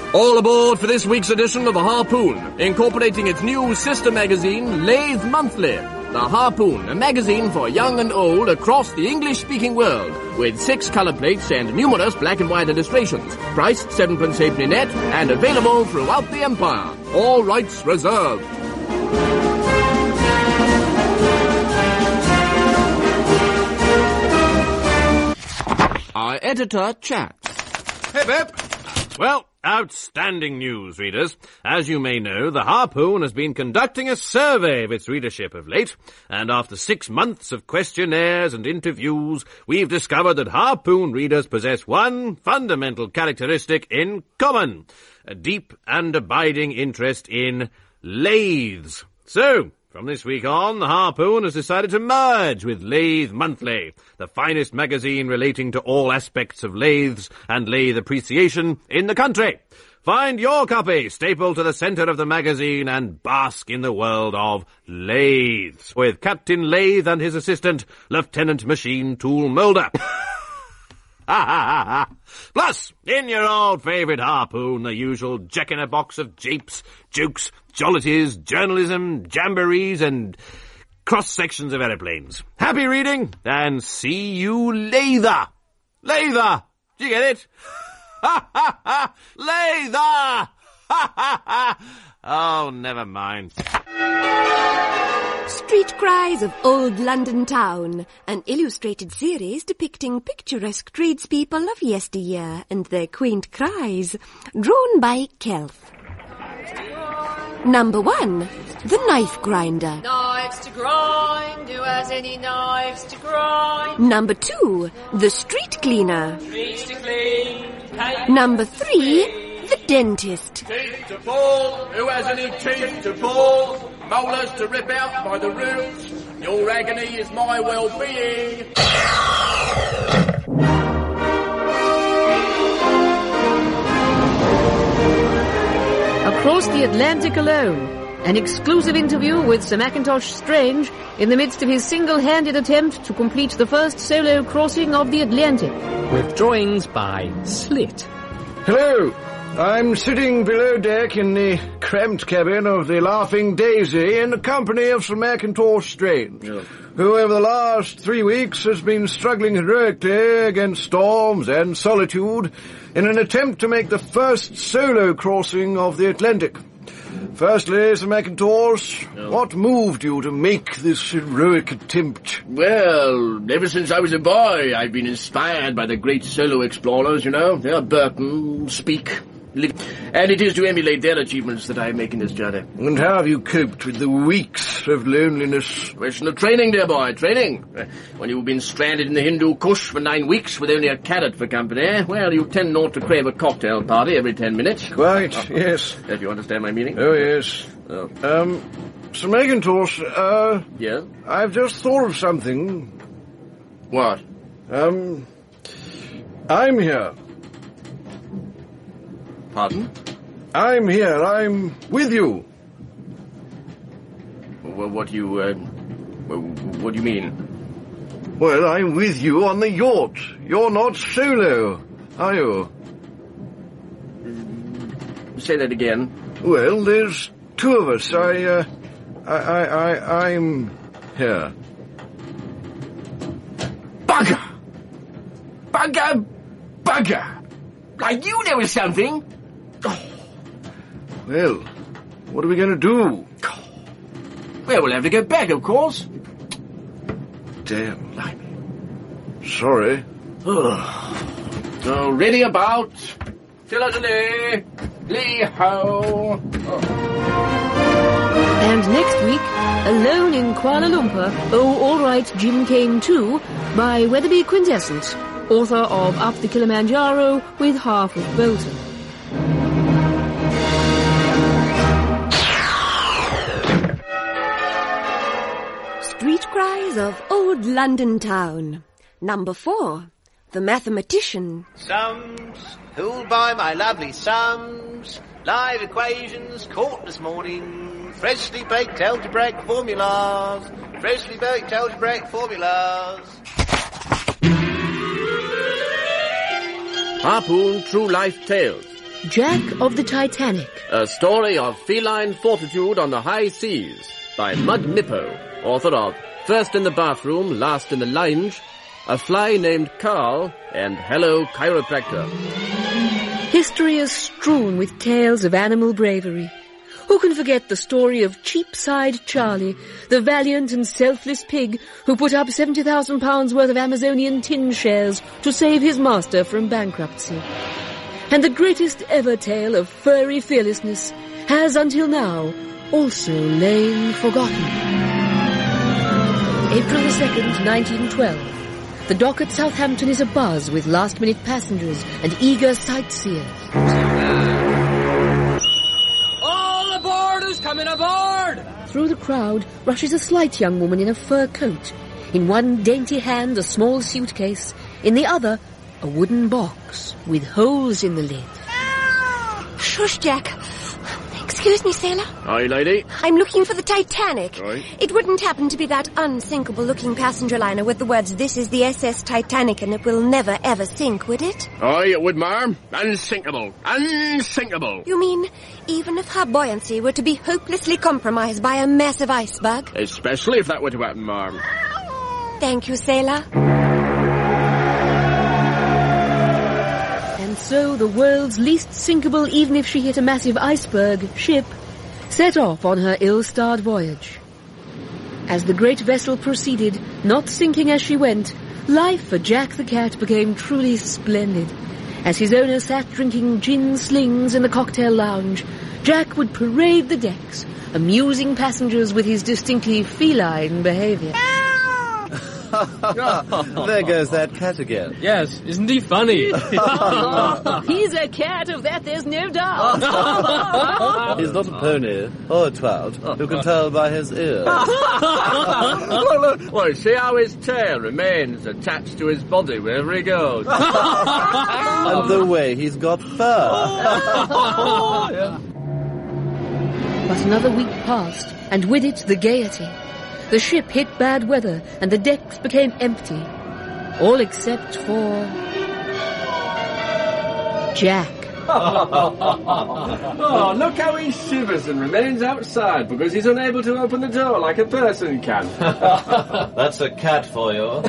All aboard for this week's edition of The Harpoon, incorporating its new sister magazine, Lathe Monthly. The Harpoon, a magazine for young and old across the English-speaking world, with 6 colour plates and numerous black and white illustrations. Priced 7p halfpenny net and available throughout the empire. All rights reserved. Our editor chats. Hey, Pep. Well, outstanding news, readers. As you may know, the Harpoon has been conducting a survey of its readership of late, and after 6 months of questionnaires and interviews, we've discovered that Harpoon readers possess one fundamental characteristic in common: a deep and abiding interest in lathes. So, from this week on, the Harpoon has decided to merge with Lathe Monthly, the finest magazine relating to all aspects of lathes and lathe appreciation in the country. Find your copy stapled to the centre of the magazine and bask in the world of lathes, with Captain Lathe and his assistant, Lieutenant Machine Tool Moulder. Plus, in your old favourite Harpoon, the usual jack-in-a-box of japes, jokes, jollities, journalism, jamborees, and cross-sections of aeroplanes. Happy reading, and see you later. Lather! Do you get it? Lather! Oh, never mind. Street Cries of Old London Town, an illustrated series depicting picturesque tradespeople of yesteryear and their quaint cries, drawn by Kelf. Number 1, The Knife Grinder. Knives to grind, who has any knives to grind? Number 2, The Street Cleaner. Streets to clean, Number 3, The Dentist. Teeth to pull, who has any teeth to pull? Molars to rip out by the roots. Your agony is my well-being. Across the Atlantic alone, an exclusive interview with Sir Mackintosh Strange in the midst of his single-handed attempt to complete the first solo crossing of the Atlantic. With drawings by Slit. Hello. I'm sitting below deck in the cramped cabin of the Laughing Daisy in the company of Sir Mackintosh Strange, who over the last 3 weeks has been struggling heroically against storms and solitude in an attempt to make the first solo crossing of the Atlantic. Firstly, Sir Mackintosh, what moved you to make this heroic attempt? Well, ever since I was a boy, I've been inspired by the great solo explorers, you know. Burton, Speke, and it is to emulate their achievements that I am making this journey. And how have you coped with the weeks of loneliness? Question of training, dear boy, training. When you've been stranded in the Hindu Kush for 9 weeks with only a carrot for company, well, you tend not to crave a cocktail party every 10 minutes. Quite, yes. If you understand my meaning. Oh, yes. Sir Mackintosh, Yes? I've just thought of something. What? I'm here. Pardon? I'm here. I'm with you. Well, what do you mean? Well, I'm with you on the yacht. You're not solo, are you? Say that again. Well, there's 2 of us. I'm here. Bugger! Bugger! Bugger! I knew there was something. Well, what are we going to do? Well, we'll have to get back, of course. Damn. Sorry. So, ready about. Philadelphia. Lee-ho. And next week, Alone in Kuala Lumpur, Oh Alright Jim Kane 2, by Weatherby Quintessence, author of Up the Kilimanjaro with Half of Bolton. Street Cries of Old London Town. Number 4, The Mathematician. Sums, fooled by my lovely sums, live equations caught this morning, freshly baked algebraic formulas, freshly baked algebraic formulas. Harpoon True Life Tales. Jack of the Titanic. A story of feline fortitude on the high seas by Mud Mippo, author of First in the Bathroom, Last in the Lounge, A Fly Named Carl, and Hello Chiropractor. History is strewn with tales of animal bravery. Who can forget the story of Cheapside Charlie, the valiant and selfless pig who put up £70,000 worth of Amazonian tin shares to save his master from bankruptcy? And the greatest ever tale of furry fearlessness has until now also lain forgotten. April the 2nd, 1912. The dock at Southampton is abuzz with last-minute passengers and eager sightseers. All aboard who's coming aboard! Through the crowd rushes a slight young woman in a fur coat. In one dainty hand, a small suitcase. In the other, a wooden box with holes in the lid. Shush, Jack. Excuse me, sailor. Aye, lady. I'm looking for the Titanic. Aye. It wouldn't happen to be that unsinkable-looking passenger liner with the words, "This is the SS Titanic and it will never, ever sink," would it? Aye, it would, ma'am. Unsinkable. Unsinkable. You mean, even if her buoyancy were to be hopelessly compromised by a massive iceberg? Especially if that were to happen, ma'am. Thank you, sailor. And so the world's least sinkable, even if she hit a massive iceberg, ship set off on her ill-starred voyage. As the great vessel proceeded, not sinking as she went, life for Jack the Cat became truly splendid. As his owner sat drinking gin slings in the cocktail lounge, Jack would parade the decks, amusing passengers with his distinctly feline behaviour. There goes that cat again. Yes, isn't he funny? He's a cat, of that there's no doubt. He's not a pony or a trout. You can tell by his ears. Well, see how his tail remains attached to his body wherever he goes. And the way he's got fur. But another week passed, and with it the gaiety. The ship hit bad weather, and the decks became empty. All except for Jack. Oh, look how he shivers and remains outside because he's unable to open the door like a person can. That's a cat for you.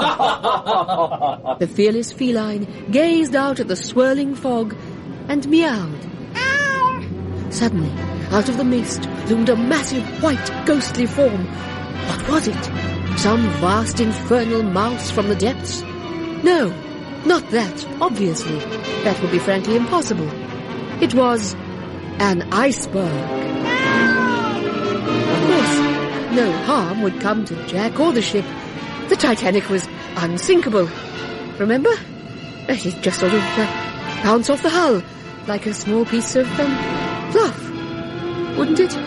The fearless feline gazed out at the swirling fog and meowed. Suddenly, out of the mist loomed a massive white ghostly form. What was it? Some vast infernal mouse from the depths? No, not that, obviously. That would be frankly impossible. It was an iceberg. Of course, no harm would come to Jack or the ship. The Titanic was unsinkable. Remember? It'd just sort of bounce off the hull, like a small piece of fluff. Wouldn't it?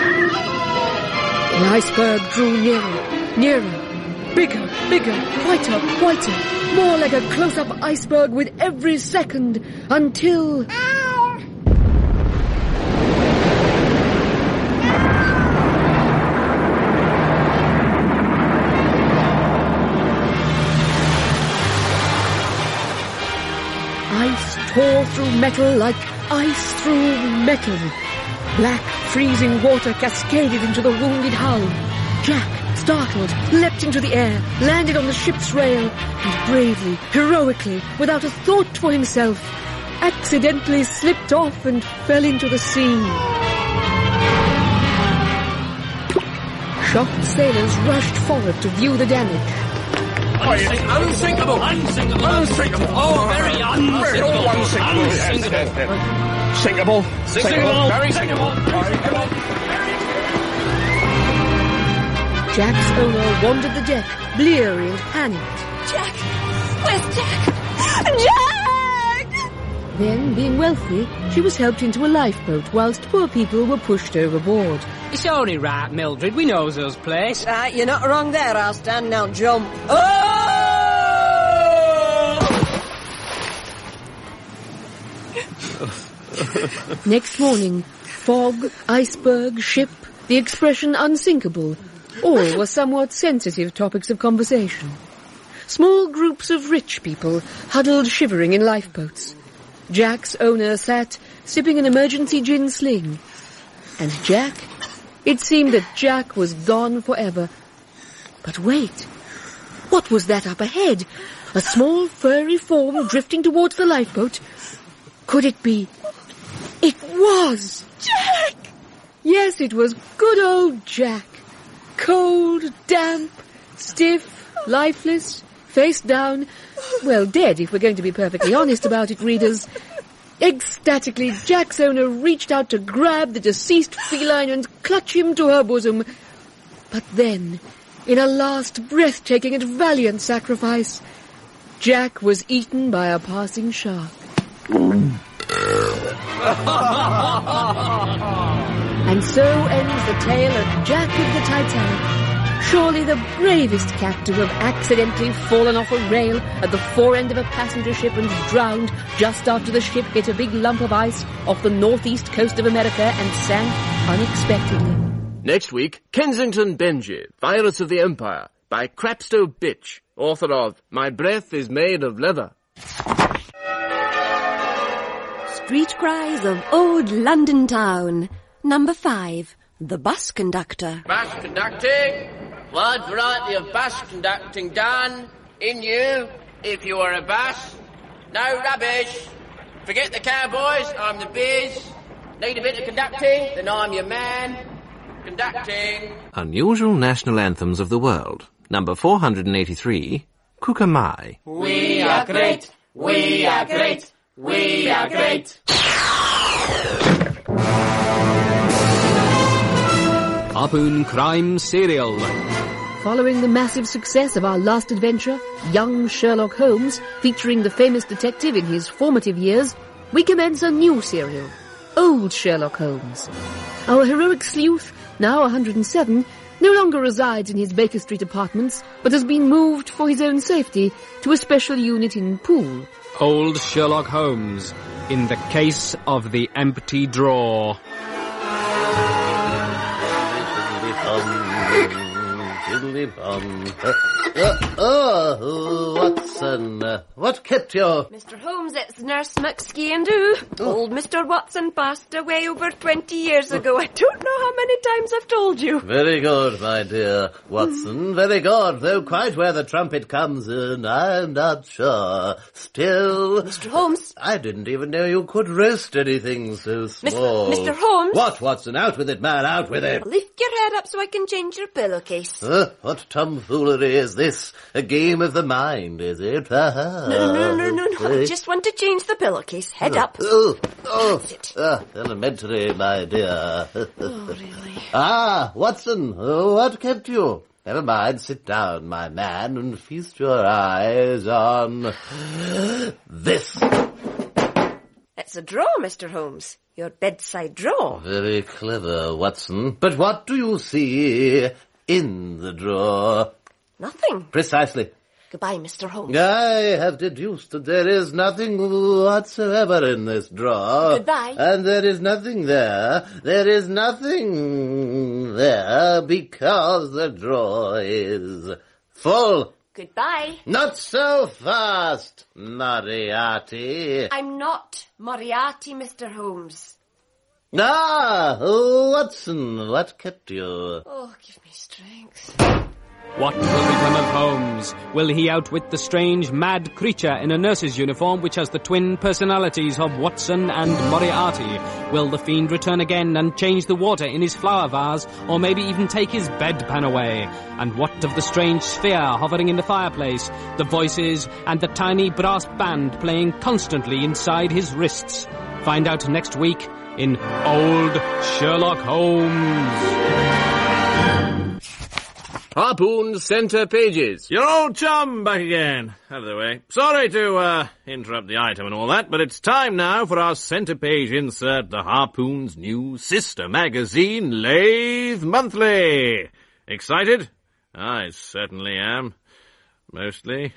The iceberg drew nearer, nearer, bigger, bigger, whiter, whiter, more like a close-up iceberg with every second, until... Ice tore through metal like ice through metal. Black, freezing water cascaded into the wounded hull. Jack, startled, leapt into the air, landed on the ship's rail, and bravely, heroically, without a thought for himself, accidentally slipped off and fell into the sea. Shocked sailors rushed forward to view the damage. Unsinkable! Unsinkable! Unsinkable! Oh, very unsinkable! Unsinkable! Sinkable! Sinkable! Very sinkable! Jack's owner wandered the deck, bleary and panicked. Jack! Where's Jack? Jack! Then, being wealthy, she was helped into a lifeboat whilst poor people were pushed overboard. It's only right, Mildred. We knows those place. Right, you're not wrong there, I'll stand now, jump. Next morning, fog, iceberg, ship, the expression unsinkable, all were somewhat sensitive topics of conversation. Small groups of rich people huddled shivering in lifeboats. Jack's owner sat sipping an emergency gin sling. And Jack? It seemed that Jack was gone forever. But wait, what was that up ahead? A small furry form drifting towards the lifeboat? Could it be? It was! Jack! Yes, it was good old Jack. Cold, damp, stiff, lifeless, face down. Well, dead, if we're going to be perfectly honest about it, readers. Ecstatically, Jack's owner reached out to grab the deceased feline and clutch him to her bosom. But then, in a last breathtaking and valiant sacrifice, Jack was eaten by a passing shark. And so ends the tale of Jack of the Titanic. Surely the bravest cat to have accidentally fallen off a rail at the fore end of a passenger ship and drowned just after the ship hit a big lump of ice off the northeast coast of America and sank unexpectedly. Next week, Kensington Benji, Virus of the Empire, by Crapstow Bitch, author of My Breath is Made of Leather. Street Cries of Old London Town. Number 5. The Bus Conductor. Bus conducting? What variety of bus conducting done? In you, if you are a bus? No rubbish. Forget the cowboys, I'm the biz. Need a bit of conducting? Then I'm your man. Conducting. Unusual National Anthems of the World. Number 483, Kukamai. We are great. We are great. We are great. Harpoon Crime Serial. Following the massive success of our last adventure, Young Sherlock Holmes, featuring the famous detective in his formative years, we commence a new serial, Old Sherlock Holmes. Our heroic sleuth, now 107, no longer resides in his Baker Street apartments, but has been moved for his own safety to a special unit in Poole. Old Sherlock Holmes, in the case of the empty drawer. Watson, what kept you? Mr. Holmes, it's Nurse McSkee and Old Mr. Watson passed away over 20 years ago. I don't know how many times I've told you. Very good, my dear Watson, very good. Though quite where the trumpet comes in, I'm not sure. Still... Mr. Holmes. I didn't even know you could roast anything so small. Mr. Holmes. What, Watson? Out with it, man, out with it. Lift your head up so I can change your pillowcase. What tomfoolery is this? A game of the mind, is it? No. I just want to change the pillowcase. Head up. That's it. Elementary, my dear. Oh, really? Watson, what kept you? Never mind, sit down, my man, and feast your eyes on this. It's a drawer, Mr. Holmes. Your bedside drawer. Very clever, Watson. But what do you see in the drawer? Nothing. Precisely. Goodbye, Mr. Holmes. I have deduced that there is nothing whatsoever in this drawer. Goodbye. And there is nothing there. There is nothing there because the drawer is full. Goodbye. Not so fast, Moriarty. I'm not Moriarty, Mr. Holmes. Watson, what kept you? Oh, give me strength. What will become of Holmes? Will he outwit the strange, mad creature in a nurse's uniform which has the twin personalities of Watson and Moriarty? Will the fiend return again and change the water in his flower vase, or maybe even take his bedpan away? And what of the strange sphere hovering in the fireplace, the voices and the tiny brass band playing constantly inside his wrists? Find out next week in Old Sherlock Holmes. Harpoon Centre Pages. Your old chum back again. Out of the way. Sorry to interrupt the item and all that, but it's time now for our centre page insert, the Harpoon's new sister magazine, Lathe Monthly. Excited? I certainly am. Mostly.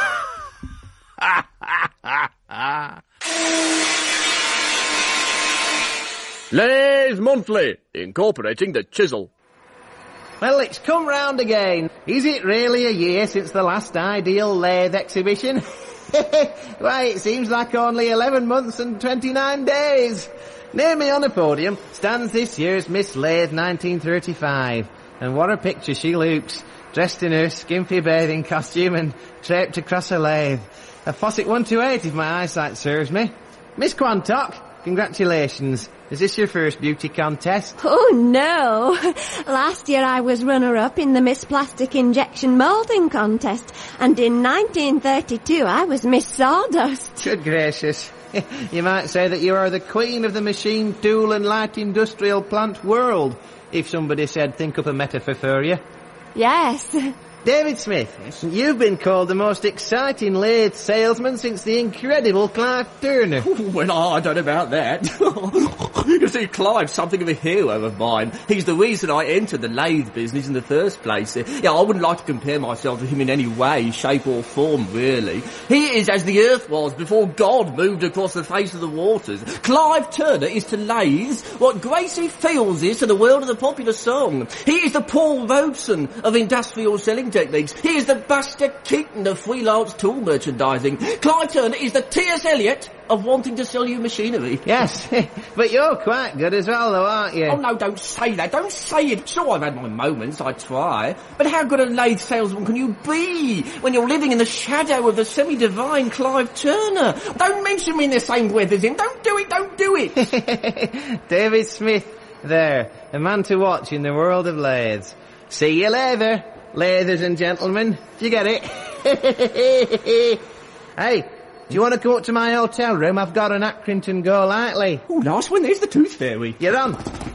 Lathe Monthly, incorporating the chisel. Well, it's come round again. Is it really a year since the last Ideal Lathe exhibition? Why, it seems like only 11 months and 29 days. Near me on the podium stands this year's Miss Lathe 1935. And what a picture she looks, dressed in her skimpy bathing costume and draped across her lathe. A Fawcett 128 if my eyesight serves me. Miss Quantock, congratulations. Is this your first beauty contest? Oh, no. Last year I was runner-up in the Miss Plastic Injection Moulding Contest, and in 1932 I was Miss Sawdust. Good gracious. You might say that you are the queen of the machine, tool and light industrial plant world, if somebody said think up a metaphor for you. Yes. David Smith, you've been called the most exciting lathe salesman since the incredible Clive Turner. Well, I don't know about that. You see, Clive's something of a hero of mine. He's the reason I entered the lathe business in the first place. Yeah, I wouldn't like to compare myself to him in any way, shape or form, really. He is as the earth was before God moved across the face of the waters. Clive Turner is to lathes what Gracie Fields is to the world of the popular song. He is the Paul Robeson of industrial selling techniques. He is the Buster Keaton of freelance tool merchandising. Clive Turner is the T.S. Eliot of wanting to sell you machinery. Yes, but you're quite good as well, though, aren't you? Oh, no, don't say that. Don't say it. Sure, I've had my moments. I try. But how good a lathe salesman can you be when you're living in the shadow of the semi-divine Clive Turner? Don't mention me in the same breath as him. Don't do it. Don't do it. David Smith, there. A man to watch in the world of lathes. See you later, lathers and gentlemen. Do you get it? Hey, do you want to go up to my hotel room? I've got an Accrington Go Lightly. Oh, nice one. There's the Tooth Fairy. You're on.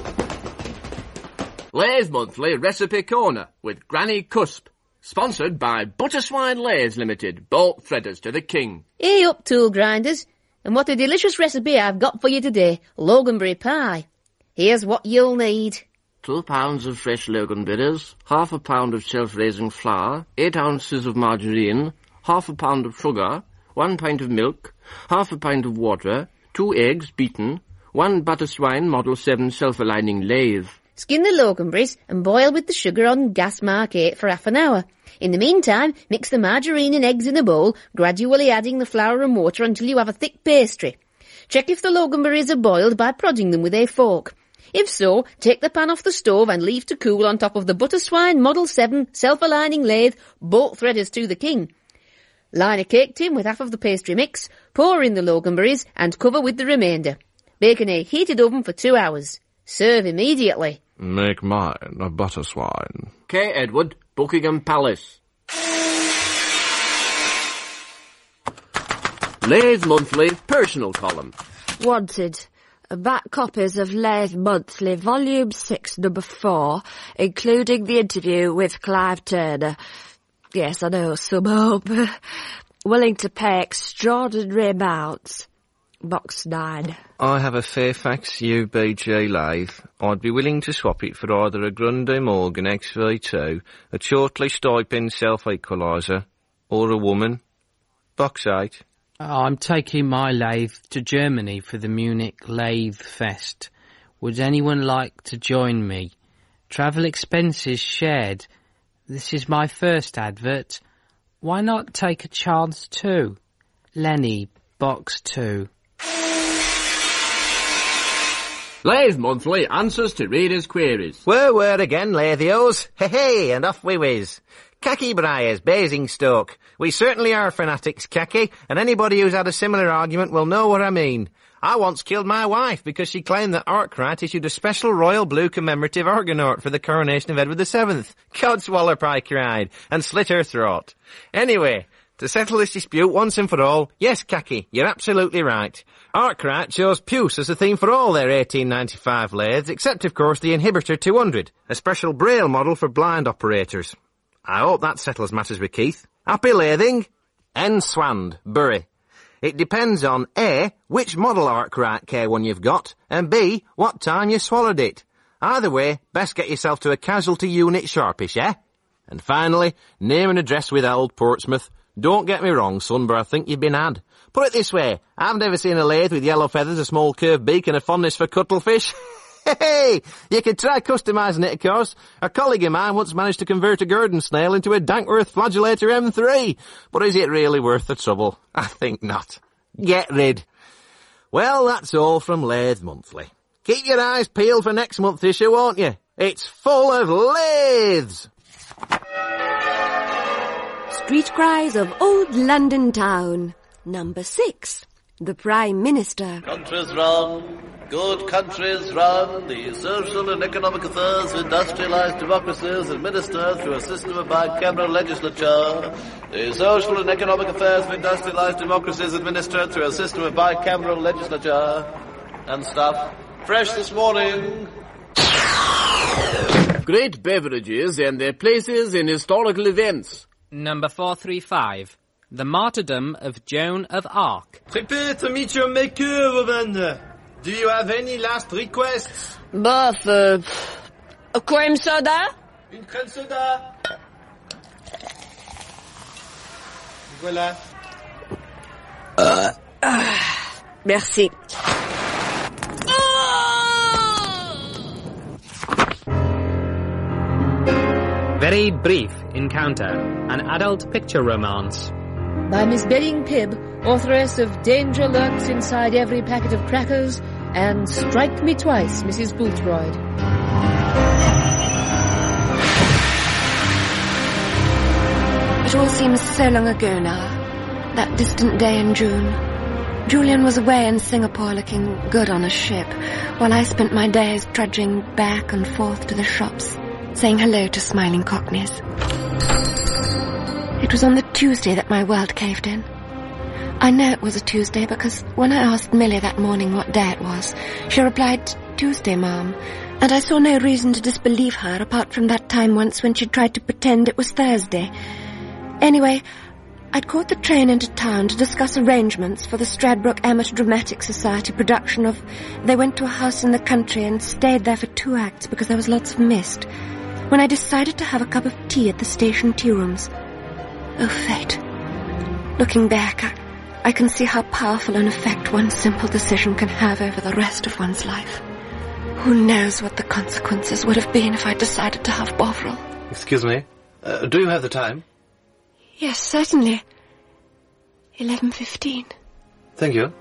Lathe Monthly Recipe Corner with Granny Cusp. Sponsored by Butterswine Lathes Limited. Bolt threaders to the king. Hey up, tool grinders. And what a delicious recipe I've got for you today. Loganberry pie. Here's what you'll need. 2 pounds of fresh loganberries, half a pound of self-raising flour, 8 ounces of margarine, half a pound of sugar, 1 pint of milk, half a pint of water, 2 eggs beaten, 1 Butterswine Model 7 self-aligning lathe. Skin the loganberries and boil with the sugar on gas mark 8 for half an hour. In the meantime, mix the margarine and eggs in a bowl, gradually adding the flour and water until you have a thick pastry. Check if the loganberries are boiled by prodding them with a fork. If so, take the pan off the stove and leave to cool on top of the Butterswine Model 7 self-aligning lathe, bolt threaders to the king. Line a cake tin with half of the pastry mix, pour in the loganberries and cover with the remainder. Bake in a heated oven for 2 hours. Serve immediately. Make mine a Butterswine. K. Edward, Buckingham Palace. Lathe Monthly Personal Column. Wanted. Back copies of Lathe Monthly, Volume 6, Number 4, including the interview with Clive Turner. Yes, I know, sum up. Willing to pay extraordinary amounts. Box 9. I have a Fairfax UBG lathe. I'd be willing to swap it for either a Grundy Morgan XV2, a shortly stipend self-equaliser, or a woman. Box 8. I'm taking my lathe to Germany for the Munich Lathe Fest. Would anyone like to join me? Travel expenses shared. This is my first advert. Why not take a chance too? Lenny, Box 2. Lathe Monthly answers to readers' queries. Where again, Lathios? Hey, and off we whiz. Khaki Briars, Basingstoke. We certainly are fanatics, Khaki, and anybody who's had a similar argument will know what I mean. I once killed my wife because she claimed that Arkwright issued a special royal blue commemorative Argonaut for the coronation of Edward VII. Codswallop, I cried, and slit her throat. Anyway, to settle this dispute once and for all, yes, Khaki, you're absolutely right. Arkwright chose puce as the theme for all their 1895 lathes, except, of course, the Inhibitor 200, a special Braille model for blind operators. I hope that settles matters with Keith. Happy lathing? N. Swand, Bury. It depends on A, which model Arkwright K1 you've got, and B, what time you swallowed it. Either way, best get yourself to a casualty unit sharpish, eh? And finally, name and address withheld, Portsmouth. Don't get me wrong, son, but I think you've been had. Put it this way, I've never seen a lathe with yellow feathers, a small curved beak and a fondness for cuttlefish. Hey, you could try customising it, of course. A colleague of mine once managed to convert a Gurdon snail into a Dankworth Flagellator M3. But is it really worth the trouble? I think not. Get rid. Well, that's all from Lathe Monthly. Keep your eyes peeled for next month's issue, won't you? It's full of lathes! Street Cries of Old London Town. Number 6. The Prime Minister. Countries run, good countries run, the social and economic affairs of industrialised democracies administered through a system of bicameral legislature. The social and economic affairs of industrialised democracies administered through a system of bicameral legislature. And stuff. Fresh this morning. Great beverages and their places in historical events. Number 435. The Martyrdom of Joan of Arc. Prepare to meet your maker, woman. Do you have any last requests? Bof, a cream soda? Une crème soda. Voilà. Merci. Very Brief Encounter, an adult picture romance. By Miss Belling Pibb, authoress of Danger Lurks Inside Every Packet of Crackers and Strike Me Twice, Mrs. Boothroyd. It all seems so long ago now. That distant day in June. Julian was away in Singapore looking good on a ship, while I spent my days trudging back and forth to the shops, saying hello to smiling cockneys. It was on the Tuesday that my world caved in. I know it was a Tuesday because when I asked Millie that morning what day it was, she replied, "Tuesday, Mum," and I saw no reason to disbelieve her apart from that time once when she tried to pretend it was Thursday. Anyway, I'd caught the train into town to discuss arrangements for the Stradbroke Amateur Dramatic Society production of They Went to a House in the Country and stayed there for 2 acts because there was lots of mist, when I decided to have a cup of tea at the station tea rooms. Oh, fate. Looking back, I can see how powerful an effect one simple decision can have over the rest of one's life. Who knows what the consequences would have been if I decided to have Bovril. Excuse me. Do you have the time? Yes, certainly. 11:15. Thank you.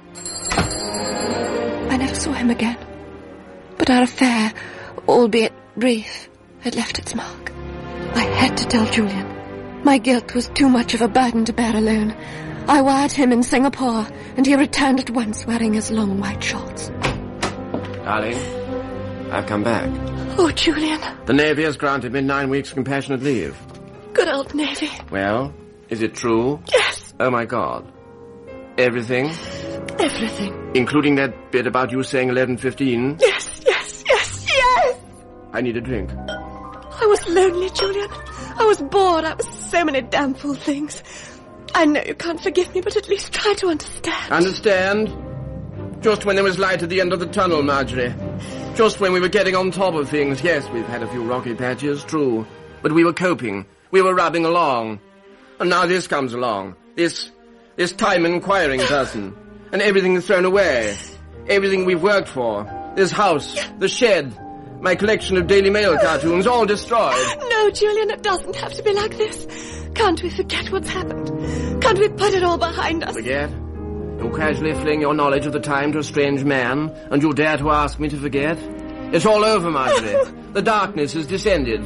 I never saw him again. But our affair, albeit brief, had left its mark. I had to tell Julian. My guilt was too much of a burden to bear alone. I wired him in Singapore, and he returned at once wearing his long white shorts. Darling, I've come back. Oh, Julian. The Navy has granted me 9 weeks compassionate leave. Good old Navy. Well, is it true? Yes. Oh, my God. Everything? Everything. Including that bit about you saying 11:15? Yes, yes, yes, yes! I need a drink. I was lonely, Julian. I was bored. I was so many damn fool things. I know you can't forgive me, but at least try to understand. Understand? Just when there was light at the end of the tunnel, Marjorie. Just when we were getting on top of things. Yes, we've had a few rocky patches, true. But we were coping. We were rubbing along. And now this comes along. This time inquiring person. And everything is thrown away. Everything we've worked for. This house, the shed, my collection of Daily Mail cartoons, all destroyed. No, Julian, it doesn't have to be like this. Can't we forget what's happened? Can't we put it all behind us? Forget? You casually fling your knowledge of the time to a strange man, and you dare to ask me to forget? It's all over, Marjorie. The darkness has descended.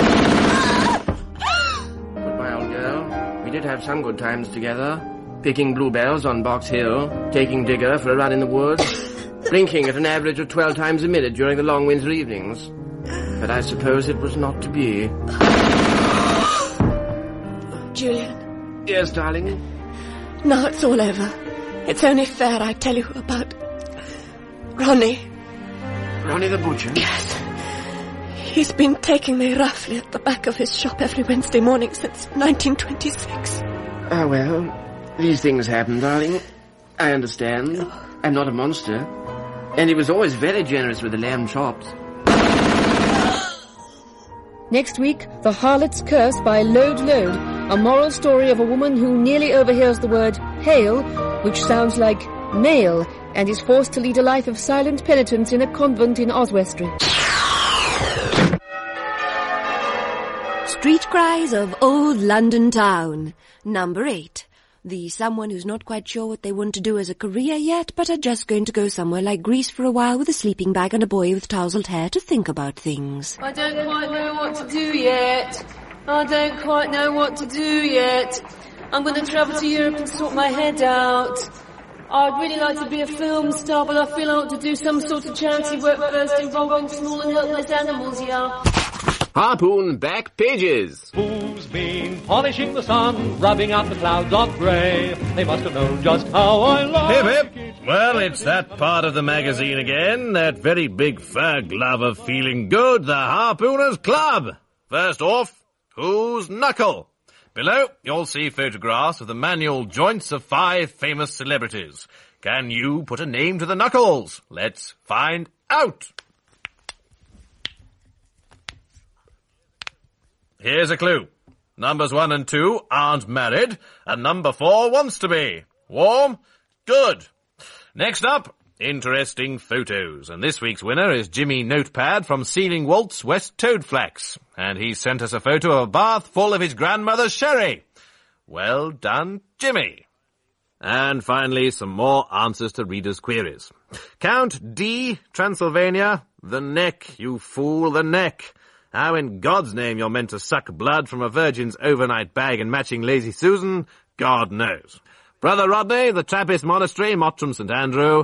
Goodbye, old girl. We did have some good times together. Picking bluebells on Box Hill, taking Digger for a run in the woods, drinking at an average of 12 times a minute during the long winter evenings. But I suppose it was not to be. Julian. Yes, darling? Now it's all over. It's only fair I tell you about Ronnie. Ronnie the butcher? Yes. He's been taking me roughly at the back of his shop every Wednesday morning since 1926. Ah, well, these things happen, darling. I understand. I'm not a monster. And he was always very generous with the lamb chops. Next week, The Harlot's Curse by Load, a moral story of a woman who nearly overhears the word hail, which sounds like male, and is forced to lead a life of silent penitence in a convent in Oswestry. Street Cries of Old London Town. Number 8. The someone who's not quite sure what they want to do as a career yet, but are just going to go somewhere like Greece for a while with a sleeping bag and a boy with tousled hair to think about things. I don't quite know what to do yet. I'm going to travel to Europe and sort my head out. I'd really like to be a film star, but I feel I ought to do some sort of charity work first involving small and helpless animals, yeah. Harpoon back pages. Who's been polishing the sun, rubbing out the clouds of grey? They must have known just how I like Hip, hip. Well, it's that part of the magazine again, that very big fur glove of feeling good, the Harpooners Club. First off, who's Knuckle? Below, you'll see photographs of the manual joints of 5 famous celebrities. Can you put a name to the Knuckles? Let's find out. Here's a clue. Numbers 1 and 2 aren't married, and number 4 wants to be. Warm? Good. Next up, interesting photos. And this week's winner is Jimmy Notepad from Sealing Waltz, West Toadflax. And he sent us a photo of a bath full of his grandmother's sherry. Well done, Jimmy. And finally, some more answers to readers' queries. Count D, Transylvania. The neck, you fool, the neck. How in God's name you're meant to suck blood from a virgin's overnight bag and matching Lazy Susan, God knows. Brother Rodney, the Trappist Monastery, Mottram St. Andrew.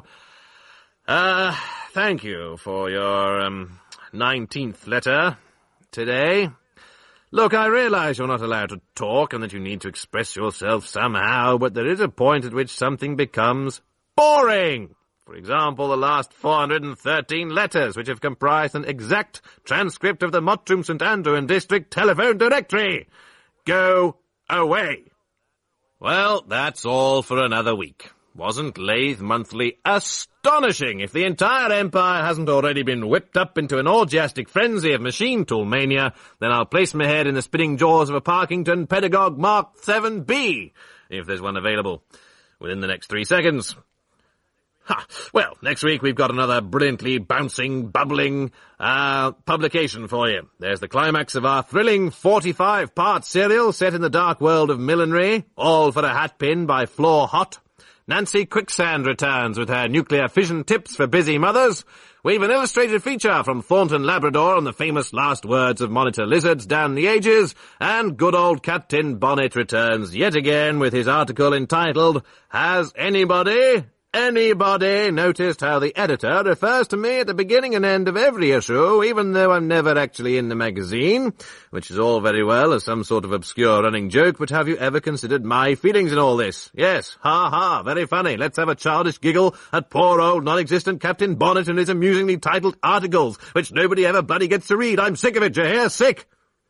Thank you for your, 19th letter today. Look, I realize you're not allowed to talk and that you need to express yourself somehow, but there is a point at which something becomes boring. For example, the last 413 letters, which have comprised an exact transcript of the Mottram St. Andrew and District Telephone Directory. Go away. Well, that's all for another week. Wasn't Lathe Monthly astonishing? If the entire empire hasn't already been whipped up into an orgiastic frenzy of machine tool mania, then I'll place my head in the spinning jaws of a Parkington Pedagog Mark 7B, if there's one available, within the next 3 seconds. Ha! Well, next week we've got another brilliantly bouncing, bubbling, publication for you. There's the climax of our thrilling 45-part serial set in the dark world of millinery, all for a hat pin by Floor Hot. Nancy Quicksand returns with her nuclear fission tips for busy mothers. We've an illustrated feature from Thornton, Labrador on the famous last words of monitor lizards down the ages, and good old Captain Bonnet returns yet again with his article entitled, Has Anybody noticed how the editor refers to me at the beginning and end of every issue, even though I'm never actually in the magazine, which is all very well as some sort of obscure running joke, but have you ever considered my feelings in all this? Yes, ha ha, very funny. Let's have a childish giggle at poor old non-existent Captain Bonnet and his amusingly titled articles, which nobody ever bloody gets to read. I'm sick of it, you hear? Sick!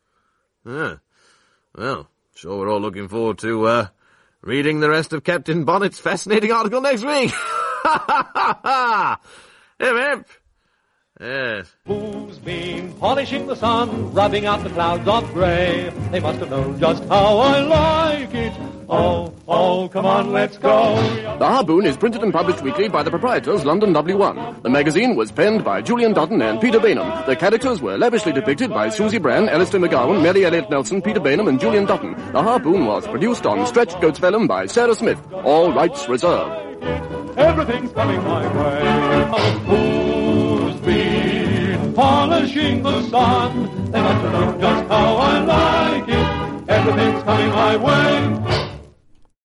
Well, sure we're all looking forward to, reading the rest of Captain Bonnet's fascinating article next week. Ha ha ha ha! Hip hip! Yes. Who's been polishing the sun, rubbing out the clouds of grey? They must have known just how I like it. Oh, come on, let's go. The Harpoon is printed and published weekly by the proprietors, London W1. The magazine was penned by Julian Dutton and Peter Bainham. The characters were lavishly depicted by Susie Brann, Alistair McGowan, Mary Elliott Nelson, Peter Bainham and Julian Dutton. The Harpoon was produced on stretched goat's vellum by Sarah Smith. All rights reserved. Everything's coming my way. Who's been polishing the sun? They must have known just how I like it. Everything's coming my way.